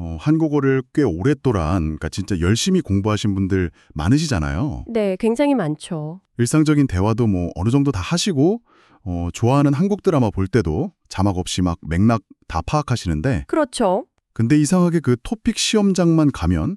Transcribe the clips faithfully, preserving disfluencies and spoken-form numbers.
어, 한국어를 꽤 오랫동안, 그러니까 진짜 열심히 공부하신 분들 많으시잖아요. 네, 굉장히 많죠. 일상적인 대화도 뭐 어느 정도 다 하시고 어, 좋아하는 한국 드라마 볼 때도 자막 없이 막 맥락 다 파악하시는데 그렇죠. 근데 이상하게 그 토픽 시험장만 가면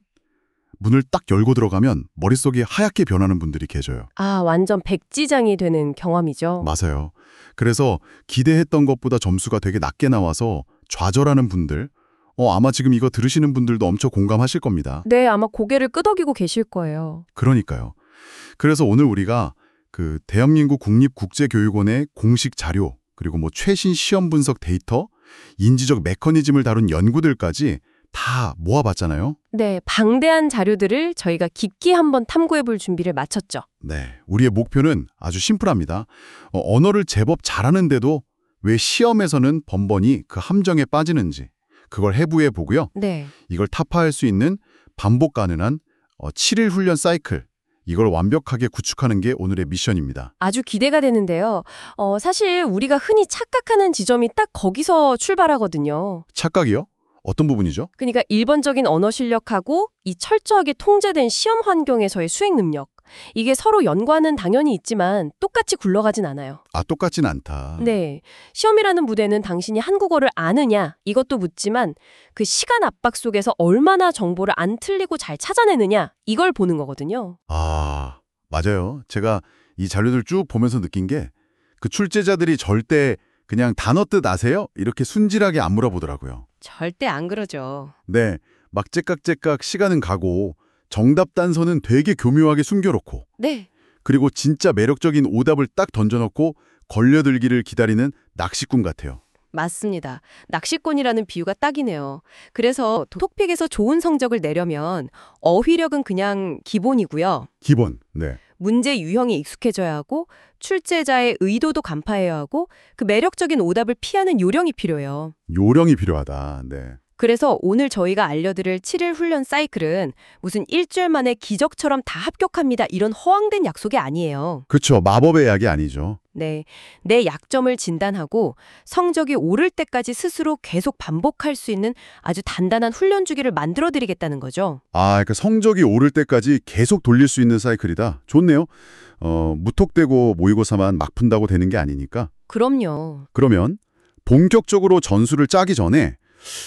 문을 딱 열고 들어가면 머릿속이 하얗게 변하는 분들이 계셔요. 아, 완전 백지장이 되는 경험이죠. 맞아요. 그래서 기대했던 것보다 점수가 되게 낮게 나와서 좌절하는 분들, 어, 아마 지금 이거 들으시는 분들도 엄청 공감하실 겁니다. 네, 아마 고개를 끄덕이고 계실 거예요. 그러니까요. 그래서 오늘 우리가 그 대한민국 국립국제교육원의 공식 자료, 그리고 뭐 최신 시험 분석 데이터, 인지적 메커니즘을 다룬 연구들까지 다 모아봤잖아요. 네, 방대한 자료들을 저희가 깊게 한번 탐구해 볼 준비를 마쳤죠. 네, 우리의 목표는 아주 심플합니다. 어, 언어를 제법 잘하는데도 왜 시험에서는 번번이 그 함정에 빠지는지 그걸 해부해 보고요. 네. 이걸 타파할 수 있는 반복 가능한 어, 칠 일 훈련 사이클, 이걸 완벽하게 구축하는 게 오늘의 미션입니다. 아주 기대가 되는데요. 어, 사실 우리가 흔히 착각하는 지점이 딱 거기서 출발하거든요. 착각이요? 어떤 부분이죠? 그러니까 일반적인 언어 실력하고 이 철저하게 통제된 시험 환경에서의 수행 능력. 이게 서로 연관은 당연히 있지만 똑같이 굴러가진 않아요. 아, 똑같진 않다. 네. 시험이라는 무대는 당신이 한국어를 아느냐 이것도 묻지만 그 시간 압박 속에서 얼마나 정보를 안 틀리고 잘 찾아내느냐 이걸 보는 거거든요. 아, 맞아요. 제가 이 자료들 쭉 보면서 느낀 게 그 출제자들이 절대 그냥 단어 뜻 아세요? 이렇게 순진하게 안 물어보더라고요. 절대 안 그러죠. 네, 막 째깍째깍 시간은 가고 정답 단서는 되게 교묘하게 숨겨놓고 네. 그리고 진짜 매력적인 오답을 딱 던져놓고 걸려들기를 기다리는 낚시꾼 같아요. 맞습니다. 낚시꾼이라는 비유가 딱이네요. 그래서 톡픽에서 좋은 성적을 내려면 어휘력은 그냥 기본이고요. 기본, 네. 문제 유형이 익숙해져야 하고 출제자의 의도도 간파해야 하고 그 매력적인 오답을 피하는 요령이 필요해요. 요령이 필요하다. 네. 그래서 오늘 저희가 알려드릴 칠 일 훈련 사이클은 무슨 일주일 만에 기적처럼 다 합격합니다. 이런 허황된 약속이 아니에요. 그렇죠. 마법의 약이 아니죠. 네, 내 약점을 진단하고 성적이 오를 때까지 스스로 계속 반복할 수 있는 아주 단단한 훈련 주기를 만들어드리겠다는 거죠. 아, 그러니까 성적이 오를 때까지 계속 돌릴 수 있는 사이클이다. 좋네요. 어, 무턱대고 모의고사만 막 푼다고 되는 게 아니니까. 그럼요. 그러면 본격적으로 전술을 짜기 전에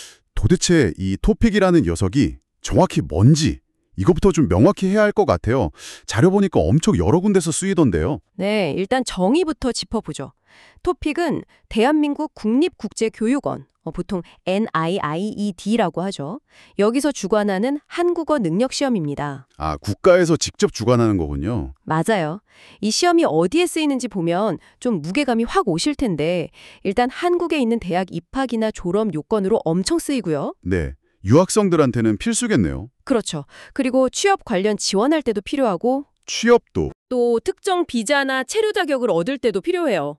도대체 이 토픽이라는 녀석이 정확히 뭔지 이것부터 좀 명확히 해야 할 것 같아요. 자료 보니까 엄청 여러 군데서 쓰이던데요. 네, 일단 정의부터 짚어보죠. 토픽은 대한민국 국립국제교육원, 어, 보통 엔 아이 아이 이 디라고 하죠. 여기서 주관하는 한국어 능력 시험입니다. 아, 국가에서 직접 주관하는 거군요. 맞아요. 이 시험이 어디에 쓰이는지 보면 좀 무게감이 확 오실 텐데 일단 한국에 있는 대학 입학이나 졸업 요건으로 엄청 쓰이고요. 네, 유학생들한테는 필수겠네요. 그렇죠. 그리고 취업 관련 지원할 때도 필요하고 취업도. 또 특정 비자나 체류 자격을 얻을 때도 필요해요.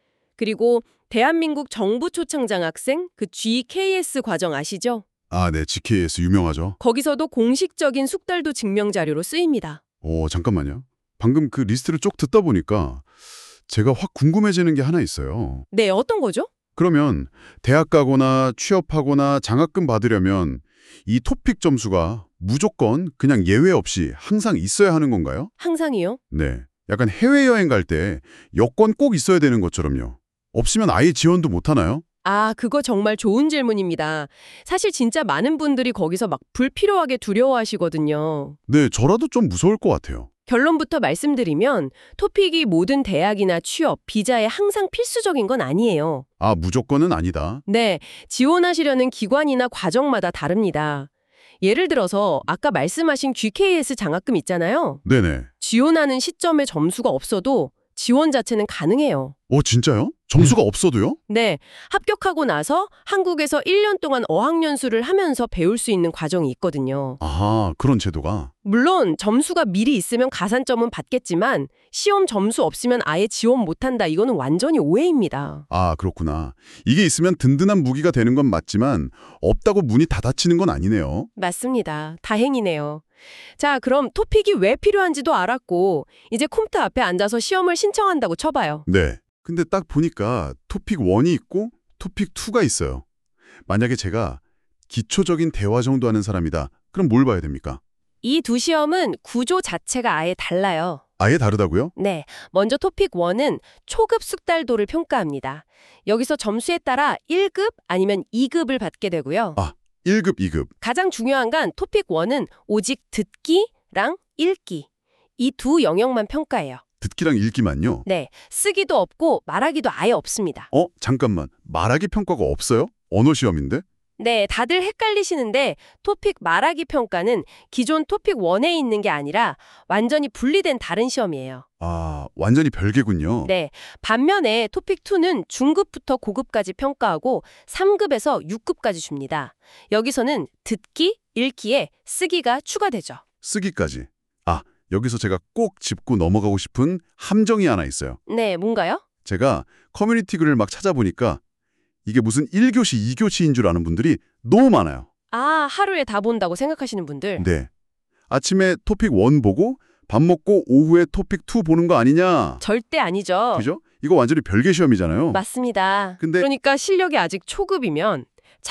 그리고 대한민국 정부 초청 장학생 그 지 케이 에스 과정 아시죠? 아, 네, 지 케이 에스 유명하죠. 거기서도 공식적인 숙달도 증명 자료로 쓰입니다. 오, 잠깐만요. 방금 그 리스트를 쭉 듣다 보니까 제가 확 궁금해지는 게 하나 있어요. 네, 어떤 거죠? 그러면 대학 가거나 취업하거나 장학금 받으려면 이 토픽 점수가 무조건 그냥 예외 없이 항상 있어야 하는 건가요? 항상이요? 네. 약간 해외여행 갈 때 여권 꼭 있어야 되는 것처럼요. 없으면 아예 지원도 못 하나요? 아, 그거 정말 좋은 질문입니다. 사실 진짜 많은 분들이 거기서 막 불필요하게 두려워하시거든요. 네, 저라도 좀 무서울 것 같아요. 결론부터 말씀드리면 토픽이 모든 대학이나 취업, 비자에 항상 필수적인 건 아니에요. 아, 무조건은 아니다. 네, 지원하시려는 기관이나 과정마다 다릅니다. 예를 들어서 아까 말씀하신 지 케이 에스 장학금 있잖아요. 네네. 지원하는 시점에 점수가 없어도 지원 자체는 가능해요. 어, 진짜요? 점수가 없어도요? 네, 합격하고 나서 한국에서 일 년 동안 어학연수를 하면서 배울 수 있는 과정이 있거든요. 아하, 그런 제도가. 물론 점수가 미리 있으면 가산점은 받겠지만 시험 점수 없으면 아예 지원 못한다. 이거는 완전히 오해입니다. 아, 그렇구나. 이게 있으면 든든한 무기가 되는 건 맞지만 없다고 문이 다 닫히는 건 아니네요. 맞습니다. 다행이네요. 자, 그럼 토픽이 왜 필요한지도 알았고 이제 컴퓨터 앞에 앉아서 시험을 신청한다고 쳐봐요. 네. 근데 딱 보니까 토픽 일이 있고 토픽 이가 있어요. 만약에 제가 기초적인 대화 정도 하는 사람이다. 그럼 뭘 봐야 됩니까? 이 두 시험은 구조 자체가 아예 달라요. 아예 다르다고요? 네, 먼저 토픽 일은 초급 숙달도를 평가합니다. 여기서 점수에 따라 일 급 아니면 이 급을 받게 되고요. 아, 일 급, 이 급. 가장 중요한 건 토픽 일은 오직 듣기랑 읽기, 이 두 영역만 평가해요. 듣기랑 읽기만요? 네, 쓰기도 없고 말하기도 아예 없습니다. 어, 잠깐만. 말하기 평가가 없어요? 언어 시험인데? 네, 다들 헷갈리시는데 토픽 말하기 평가는 기존 토픽 일에 있는 게 아니라 완전히 분리된 다른 시험이에요. 아, 완전히 별개군요. 네, 반면에 토픽 이는 중급부터 고급까지 평가하고 삼 급에서 육 급까지 줍니다. 여기서는 듣기, 읽기에 쓰기가 추가되죠. 쓰기까지. 아, 여기서 제가 꼭 짚고 넘어가고 싶은 함정이 하나 있어요. 네, 뭔가요? 제가 커뮤니티 글을 막 찾아보니까 이게 무슨 일 교시, 이 교시인 줄 아는 분들이 너무 많아요. 아, 하루에 다 본다고 생각하시는 분들. 네. 아침에 토픽 일 보고 밥 먹고 오후에 토픽 이 보는 거 아니냐. 절대 아니죠. 그죠? 이거 완전히 별개 시험이잖아요. 맞습니다. 근데 그러니까 실력이 아직 초급이면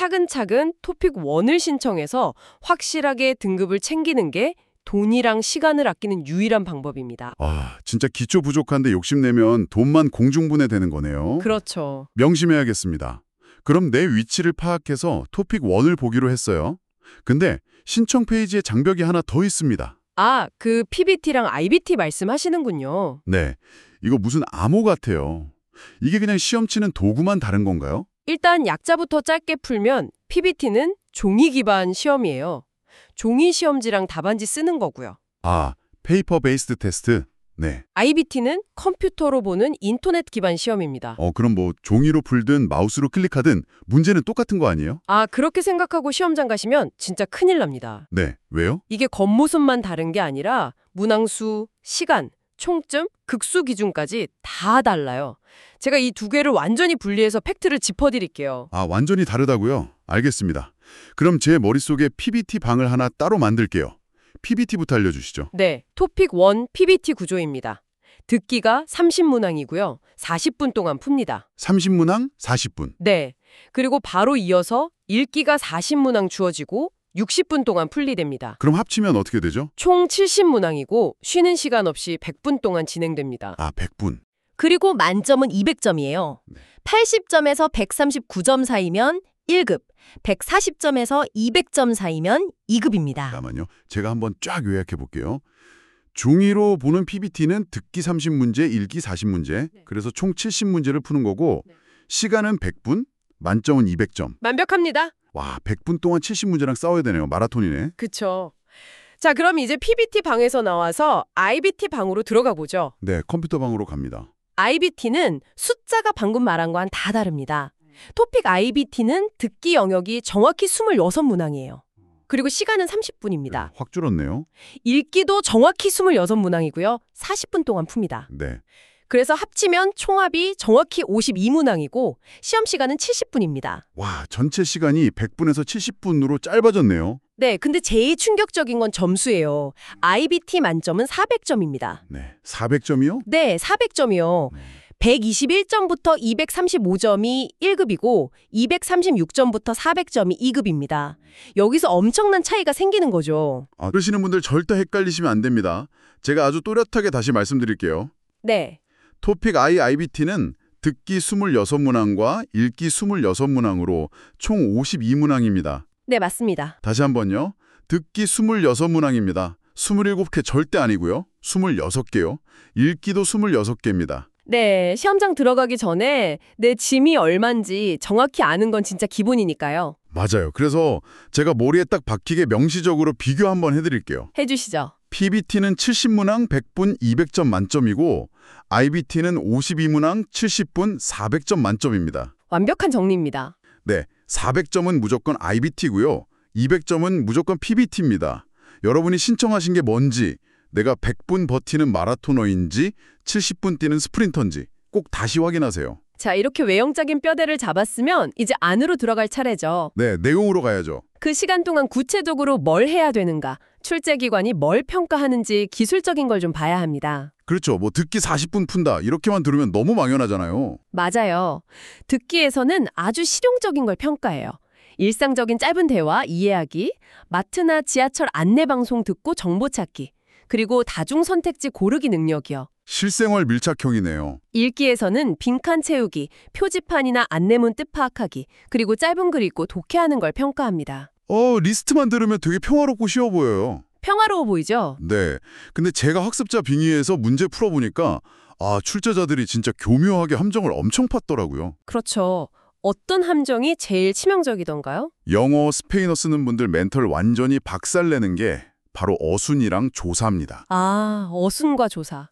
차근차근 토픽 일을 신청해서 확실하게 등급을 챙기는 게 돈이랑 시간을 아끼는 유일한 방법입니다. 아, 진짜 기초 부족한데 욕심내면 돈만 공중분해되는 거네요. 그렇죠. 명심해야겠습니다. 그럼 내 위치를 파악해서 토픽 일을 보기로 했어요. 근데 신청 페이지에 장벽이 하나 더 있습니다. 아, 그 피비티랑 아이비티 말씀하시는군요. 네, 이거 무슨 암호 같아요. 이게 그냥 시험 치는 도구만 다른 건가요? 일단 약자부터 짧게 풀면 피비티는 종이 기반 시험이에요. 종이 시험지랑 답안지 쓰는 거고요. 아, 페이퍼 베이스드 테스트? 네. 아이비티는 컴퓨터로 보는 인터넷 기반 시험입니다. 어, 그럼 뭐 종이로 풀든 마우스로 클릭하든 문제는 똑같은 거 아니에요? 아, 그렇게 생각하고 시험장 가시면 진짜 큰일 납니다. 네, 왜요? 이게 겉모습만 다른 게 아니라 문항수, 시간, 총점, 극수 기준까지 다 달라요. 제가 이 두 개를 완전히 분리해서 팩트를 짚어드릴게요. 아, 완전히 다르다고요? 알겠습니다. 그럼 제 머릿속에 피비티 방을 하나 따로 만들게요. 피비티부터 알려주시죠. 네, 토픽 일 피비티 구조입니다. 듣기가 삼십 문항이고요. 사십 분 동안 풉니다. 삼십 문항, 사십 분. 네, 그리고 바로 이어서 읽기가 사십 문항 주어지고 육십 분 동안 풀이됩니다. 그럼 합치면 어떻게 되죠? 총 칠십 문항이고 쉬는 시간 없이 백 분 동안 진행됩니다. 아, 백 분. 그리고 만점은 이백 점이에요. 네. 팔십 점에서 백삼십구 점 사이면 일 급, 백사십 점에서 이백 점 사이면 이 급입니다. 잠깐만요. 제가 한번 쫙 요약해 볼게요. 종이로 보는 피비티는 듣기 삼십 문제, 읽기 사십 문제. 네. 그래서 총 칠십 문제를 푸는 거고 네. 시간은 백 분, 만점은 이백 점. 완벽합니다. 와, 백 분 동안 칠십 문제랑 싸워야 되네요. 마라톤이네. 그쵸. 자, 그럼 이제 피비티 방에서 나와서 아이비티 방으로 들어가 보죠. 네, 컴퓨터 방으로 갑니다. 아이비티는 숫자가 방금 말한 거와는 다 다릅니다. 토픽 아이비티는 듣기 영역이 정확히 이십육 문항이에요. 그리고 시간은 삼십 분입니다. 네, 확 줄었네요. 읽기도 정확히 이십육 문항이고요. 사십 분 동안 풉니다. 네. 그래서 합치면 총합이 정확히 오십이 문항이고 시험 시간은 칠십 분입니다. 와, 전체 시간이 백 분에서 칠십 분으로 짧아졌네요. 네, 근데 제일 충격적인 건 점수예요. 아이비티 만점은 사백 점입니다. 네, 사백 점이요? 네, 사백 점이요. 백이십일 점부터 이백삼십오 점이 일 급이고 이백삼십육 점부터 사백 점이 이 급입니다. 여기서 엄청난 차이가 생기는 거죠. 아, 그러시는 분들 절대 헷갈리시면 안 됩니다. 제가 아주 또렷하게 다시 말씀드릴게요. 네. 토픽 I 아이비티는 듣기 이십육 문항과 읽기 이십육 문항으로 총 오십이 문항입니다. 네, 맞습니다. 다시 한번요. 듣기 이십육 문항입니다. 이십칠 개 절대 아니고요. 이십육 개요. 읽기도 이십육 개입니다. 네, 시험장 들어가기 전에 내 짐이 얼만지 정확히 아는 건 진짜 기본이니까요. 맞아요. 그래서 제가 머리에 딱 박히게 명시적으로 비교 한번 해드릴게요. 해주시죠. 피비티는 칠십 문항 백 분 이백 점 만점이고 아이비티는 오십이 문항 칠십 분 사백 점 만점입니다. 완벽한 정리입니다. 네, 사백 점은 무조건 아이비티고요. 이백 점은 무조건 피비티입니다. 여러분이 신청하신 게 뭔지, 내가 백 분 버티는 마라토너인지 칠십 분 뛰는 스프린터인지 꼭 다시 확인하세요. 자, 이렇게 외형적인 뼈대를 잡았으면 이제 안으로 들어갈 차례죠. 네, 내용으로 가야죠. 그 시간 동안 구체적으로 뭘 해야 되는가, 출제기관이 뭘 평가하는지 기술적인 걸 좀 봐야 합니다. 그렇죠. 뭐 듣기 사십 분 푼다 이렇게만 들으면 너무 막연하잖아요. 맞아요. 듣기에서는 아주 실용적인 걸 평가해요. 일상적인 짧은 대화, 이해하기, 마트나 지하철 안내방송 듣고 정보 찾기, 그리고 다중 선택지 고르기 능력이요. 실생활 밀착형이네요. 읽기에서는 빈칸 채우기, 표지판이나 안내문 뜻 파악하기, 그리고 짧은 글 읽고 독해하는 걸 평가합니다. 어, 리스트만 들으면 되게 평화롭고 쉬워 보여요. 평화로워 보이죠? 네. 근데 제가 학습자 빙의에서 문제 풀어보니까 아, 출제자들이 진짜 교묘하게 함정을 엄청 팠더라고요. 그렇죠. 어떤 함정이 제일 치명적이던가요? 영어, 스페인어 쓰는 분들 멘탈 완전히 박살내는 게 바로 어순이랑 조사입니다. 아, 어순과 조사.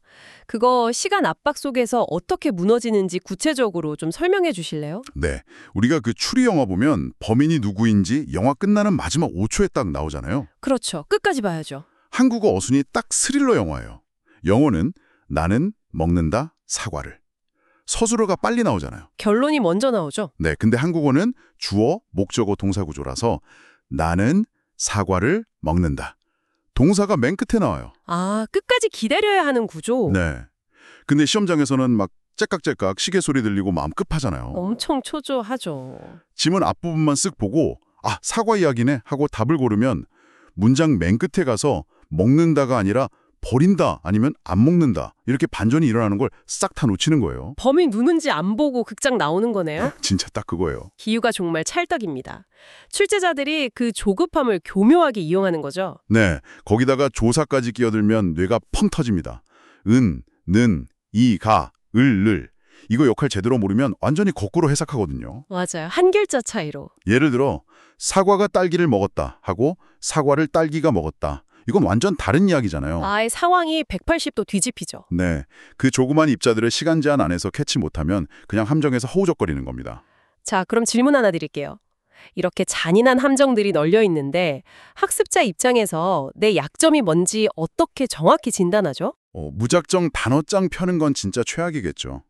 그거 시간 압박 속에서 어떻게 무너지는지 구체적으로 좀 설명해 주실래요? 네. 우리가 그 추리 영화 보면 범인이 누구인지 영화 끝나는 마지막 오 초에 딱 나오잖아요. 그렇죠. 끝까지 봐야죠. 한국어 어순이 딱 스릴러 영화예요. 영어는 나는 먹는다 사과를. 서술어가 빨리 나오잖아요. 결론이 먼저 나오죠. 네, 근데 한국어는 주어, 목적어, 동사 구조라서 나는 사과를 먹는다. 동사가 맨 끝에 나와요. 아, 끝까지 기다려야 하는 구조. 네. 근데 시험장에서는 막 째깍째깍 시계 소리 들리고 마음 급하잖아요. 엄청 초조하죠. 지문 앞부분만 쓱 보고 아, 사과 이야기네 하고 답을 고르면 문장 맨 끝에 가서 먹는다가 아니라 버린다 아니면 안 먹는다 이렇게 반전이 일어나는 걸 싹 다 놓치는 거예요. 범인 누군지 안 보고 극장 나오는 거네요. 진짜 딱 그거예요. 기유가 정말 찰떡입니다. 출제자들이 그 조급함을 교묘하게 이용하는 거죠. 네, 거기다가 조사까지 끼어들면 뇌가 펑 터집니다. 은, 는, 이, 가, 을, 를. 이거 역할 제대로 모르면 완전히 거꾸로 해석하거든요. 맞아요. 한 글자 차이로. 예를 들어 사과가 딸기를 먹었다 하고 사과를 딸기가 먹었다. 이건 완전 다른 이야기잖아요. 아예 상황이 백팔십 도 뒤집히죠. 네, 그 조그만 입자들을 시간 제한 안에서 캐치 못하면 그냥 함정에서 허우적거리는 겁니다. 자, 그럼 질문 하나 드릴게요. 이렇게 잔인한 함정들이 널려 있는데 학습자 입장에서 내 약점이 뭔지 어떻게 정확히 진단하죠? 어, 무작정 단어장 펴는 건 진짜 최악이겠죠.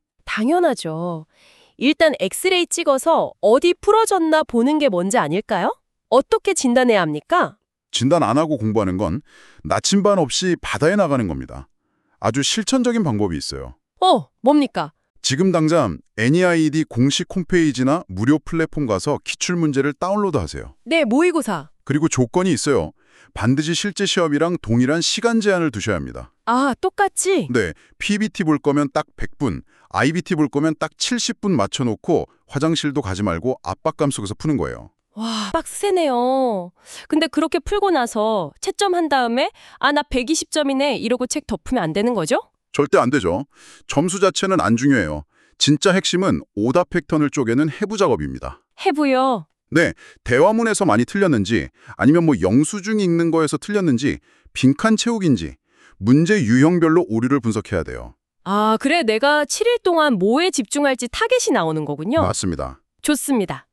당연하죠. 일단 엑스레이 찍어서 어디 풀어졌나 보는 게 먼저 아닐까요? 어떻게 진단해야 합니까? 진단 안 하고 공부하는 건 나침반 없이 바다에 나가는 겁니다. 아주 실천적인 방법이 있어요. 어, 뭡니까? 지금 당장 엔이아이디 공식 홈페이지나 무료 플랫폼 가서 기출문제를 다운로드하세요. 네, 모의고사. 그리고 조건이 있어요. 반드시 실제 시험이랑 동일한 시간 제한을 두셔야 합니다. 아, 똑같이? 네, 피비티 볼 거면 딱 백 분, 아이비티 볼 거면 딱 칠십 분 맞춰놓고 화장실도 가지 말고 압박감 속에서 푸는 거예요. 와, 빡세네요. 근데 그렇게 풀고 나서 채점한 다음에 아, 나 백이십 점이네 이러고 책 덮으면 안 되는 거죠? 절대 안 되죠. 점수 자체는 안 중요해요. 진짜 핵심은 오답 패턴을 쪼개는 해부 작업입니다. 해부요. 네, 대화문에서 많이 틀렸는지 아니면 뭐 영수증 읽는 거에서 틀렸는지 빈칸 채우기인지 문제 유형별로 오류를 분석해야 돼요. 아, 그래 내가 칠 일 동안 뭐에 집중할지 타겟이 나오는 거군요. 맞습니다. 좋습니다.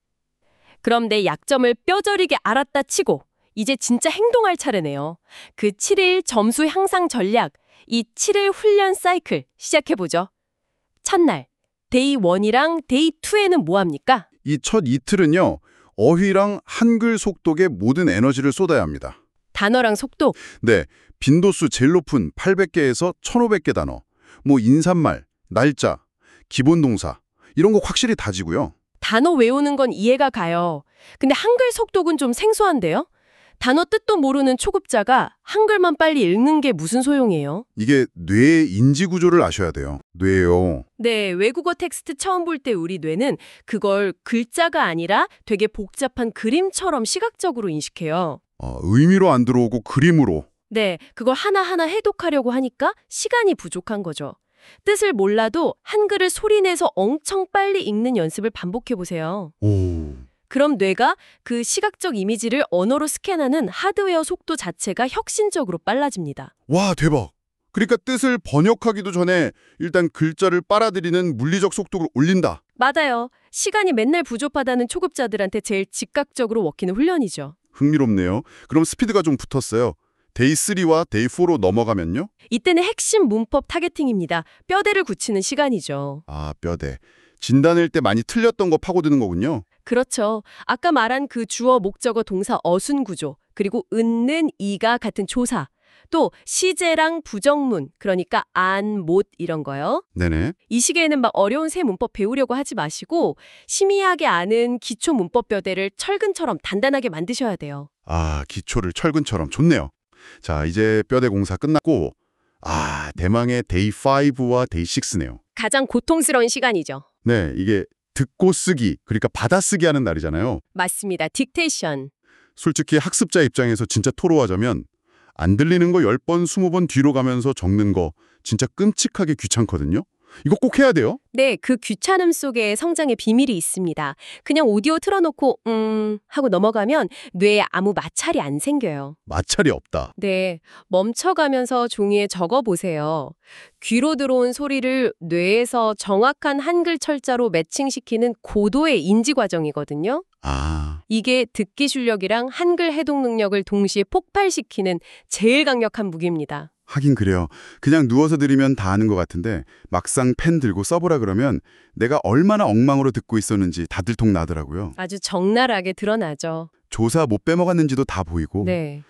그럼 내 약점을 뼈저리게 알았다 치고 이제 진짜 행동할 차례네요. 그 칠 일 점수 향상 전략, 이 칠 일 훈련 사이클 시작해보죠. 첫날, 데이 일이랑 데이 이에는 뭐 합니까? 이 첫 이틀은요. 어휘랑 한글 속독에 모든 에너지를 쏟아야 합니다. 단어랑 속독. 네, 빈도수 제일 높은 팔백 개에서 천오백 개 단어, 뭐 인사말, 날짜, 기본 동사 이런 거 확실히 다지고요. 단어 외우는 건 이해가 가요. 근데 한글 속독은 좀 생소한데요? 단어 뜻도 모르는 초급자가 한글만 빨리 읽는 게 무슨 소용이에요? 이게 뇌의 인지 구조를 아셔야 돼요. 뇌요. 네, 외국어 텍스트 처음 볼 때 우리 뇌는 그걸 글자가 아니라 되게 복잡한 그림처럼 시각적으로 인식해요. 어, 의미로 안 들어오고 그림으로. 네, 그걸 하나하나 해독하려고 하니까 시간이 부족한 거죠. 뜻을 몰라도 한글을 소리내서 엄청 빨리 읽는 연습을 반복해보세요. 오. 그럼 뇌가 그 시각적 이미지를 언어로 스캔하는 하드웨어 속도 자체가 혁신적으로 빨라집니다. 와, 대박. 그러니까 뜻을 번역하기도 전에 일단 글자를 빨아들이는 물리적 속도를 올린다. 맞아요. 시간이 맨날 부족하다는 초급자들한테 제일 즉각적으로 먹히는 훈련이죠. 흥미롭네요. 그럼 스피드가 좀 붙었어요. 데이 쓰리와 데이 포로 넘어가면요? 이때는 핵심 문법 타겟팅입니다. 뼈대를 굳히는 시간이죠. 아, 뼈대. 진단일 때 많이 틀렸던 거 파고드는 거군요. 그렇죠. 아까 말한 그 주어, 목적어, 동사, 어순 구조, 그리고 은는, 이가 같은 조사. 또 시제랑 부정문, 그러니까 안, 못 이런 거요. 네네. 이 시기에는 막 어려운 새 문법 배우려고 하지 마시고 심의하게 아는 기초 문법 뼈대를 철근처럼 단단하게 만드셔야 돼요. 아, 기초를 철근처럼 좋네요. 자, 이제 뼈대 공사 끝났고 아, 대망의 데이 오와 데이 식스네요. 가장 고통스러운 시간이죠. 네, 이게 듣고 쓰기, 그러니까 받아쓰기 하는 날이잖아요. 맞습니다. 딕테이션. 솔직히 학습자 입장에서 진짜 토로하자면 안 들리는 거 열 번, 스무 번 뒤로 가면서 적는 거 진짜 끔찍하게 귀찮거든요. 이거 꼭 해야 돼요. 네, 그 귀찮음 속에 성장의 비밀이 있습니다. 그냥 오디오 틀어놓고 음 하고 넘어가면 뇌에 아무 마찰이 안 생겨요. 마찰이 없다. 네, 멈춰가면서 종이에 적어보세요. 귀로 들어온 소리를 뇌에서 정확한 한글 철자로 매칭시키는 고도의 인지 과정이거든요. 아, 이게 듣기 실력이랑 한글 해독 능력을 동시에 폭발시키는 제일 강력한 무기입니다. 하긴 그래요. 그냥 누워서 들으면 다 아는 것 같은데 막상 펜 들고 써보라 그러면 내가 얼마나 엉망으로 듣고 있었는지 다들 통 나더라고요. 아주 적나라하게 드러나죠. 조사 못 빼먹었는지도 다 보이고. 네.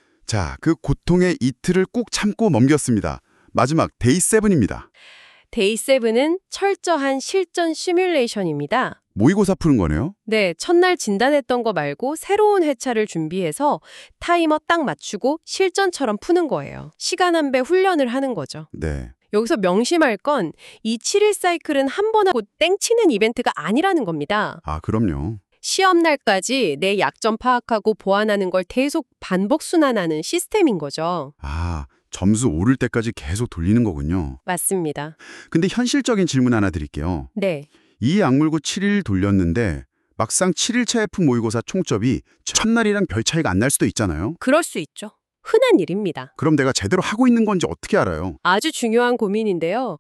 자, 그 고통의 이틀을 꾹 참고 넘겼습니다. 마지막 데이 세븐입니다. 데이 세븐은 철저한 실전 시뮬레이션입니다. 모의고사 푸는 거네요? 네, 첫날 진단했던 거 말고 새로운 회차를 준비해서 타이머 딱 맞추고 실전처럼 푸는 거예요. 시간 한 배 훈련을 하는 거죠. 네. 여기서 명심할 건 이 칠 일 사이클은 한 번 하고 땡치는 이벤트가 아니라는 겁니다. 아, 그럼요. 시험날까지 내 약점 파악하고 보완하는 걸 계속 반복 순환하는 시스템인 거죠. 아, 점수 오를 때까지 계속 돌리는 거군요. 맞습니다. 근데 현실적인 질문 하나 드릴게요. 네. 이 악물고 칠 일 돌렸는데 막상 칠 일차 에프 모의고사 총점이 첫날이랑 별 차이가 안 날 수도 있잖아요. 그럴 수 있죠. 흔한 일입니다. 그럼 내가 제대로 하고 있는 건지 어떻게 알아요? 아주 중요한 고민인데요.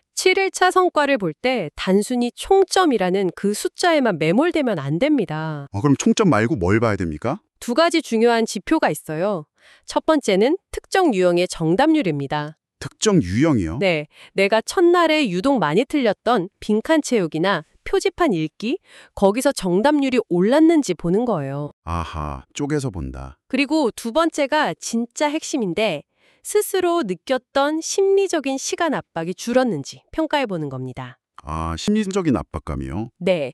칠 일차 성과를 볼 때 단순히 총점이라는 그 숫자에만 매몰되면 안 됩니다. 어, 그럼 총점 말고 뭘 봐야 됩니까? 두 가지 중요한 지표가 있어요. 첫 번째는 특정 유형의 정답률입니다. 특정 유형이요? 네, 내가 첫날에 유독 많이 틀렸던 빈칸 채우기나 표지판 읽기, 거기서 정답률이 올랐는지 보는 거예요. 아하, 쪼개서 본다. 그리고 두 번째가 진짜 핵심인데 스스로 느꼈던 심리적인 시간 압박이 줄었는지 평가해 보는 겁니다. 아, 심리적인 압박감이요? 네,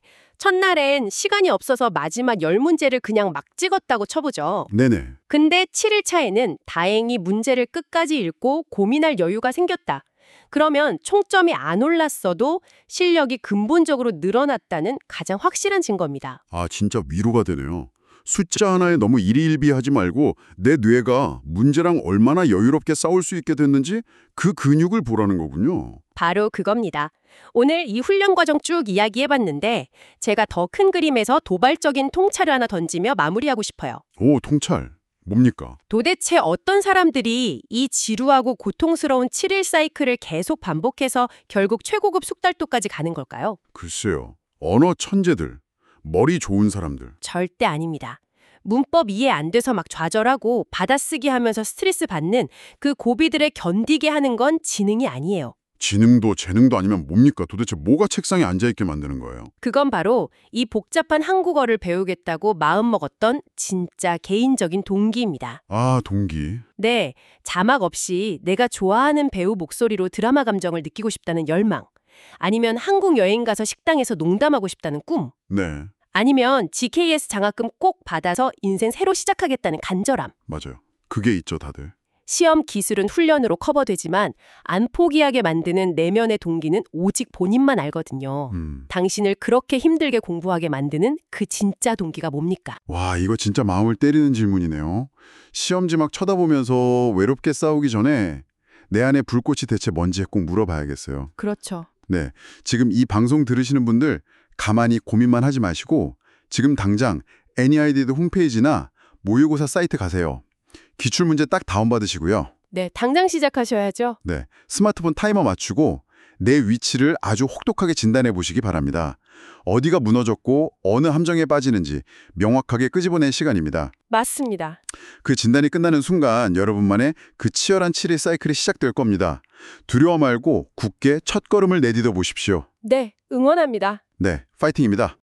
첫날엔 시간이 없어서 마지막 열 문제를 그냥 막 찍었다고 쳐보죠. 네네. 근데 칠 일차에는 다행히 문제를 끝까지 읽고 고민할 여유가 생겼다. 그러면 총점이 안 올랐어도 실력이 근본적으로 늘어났다는 가장 확실한 증거입니다. 아, 진짜 위로가 되네요. 숫자 하나에 너무 일희일비하지 말고 내 뇌가 문제랑 얼마나 여유롭게 싸울 수 있게 됐는지 그 근육을 보라는 거군요. 바로 그겁니다. 오늘 이 훈련 과정 쭉 이야기해봤는데 제가 더 큰 그림에서 도발적인 통찰을 하나 던지며 마무리하고 싶어요. 오, 통찰. 뭡니까? 도대체 어떤 사람들이 이 지루하고 고통스러운 칠 일 사이클을 계속 반복해서 결국 최고급 숙달도까지 가는 걸까요? 글쎄요. 언어 천재들, 머리 좋은 사람들. 절대 아닙니다. 문법 이해 안 돼서 막 좌절하고 받아쓰기 하면서 스트레스 받는 그 고비들을 견디게 하는 건 지능이 아니에요. 지능도 재능도 아니면 뭡니까? 도대체 뭐가 책상에 앉아있게 만드는 거예요? 그건 바로 이 복잡한 한국어를 배우겠다고 마음먹었던 진짜 개인적인 동기입니다. 아, 동기. 네, 자막 없이 내가 좋아하는 배우 목소리로 드라마 감정을 느끼고 싶다는 열망. 아니면 한국 여행 가서 식당에서 농담하고 싶다는 꿈. 네, 아니면 지케이에스 장학금 꼭 받아서 인생 새로 시작하겠다는 간절함. 맞아요. 그게 있죠, 다들. 시험 기술은 훈련으로 커버되지만 안 포기하게 만드는 내면의 동기는 오직 본인만 알거든요. 음. 당신을 그렇게 힘들게 공부하게 만드는 그 진짜 동기가 뭡니까? 와, 이거 진짜 마음을 때리는 질문이네요. 시험지 막 쳐다보면서 외롭게 싸우기 전에 내 안에 불꽃이 대체 뭔지 꼭 물어봐야겠어요. 그렇죠. 네, 지금 이 방송 들으시는 분들 가만히 고민만 하지 마시고 지금 당장 애니아이디드 홈페이지나 모의고사 사이트 가세요. 기출문제 딱 다운받으시고요. 네, 당장 시작하셔야죠. 네, 스마트폰 타이머 맞추고 내 위치를 아주 혹독하게 진단해 보시기 바랍니다. 어디가 무너졌고 어느 함정에 빠지는지 명확하게 끄집어낼 시간입니다. 맞습니다. 그 진단이 끝나는 순간 여러분만의 그 치열한 칠 일 사이클이 시작될 겁니다. 두려워 말고 굳게 첫걸음을 내디뎌 보십시오. 네, 응원합니다. 네, 파이팅입니다.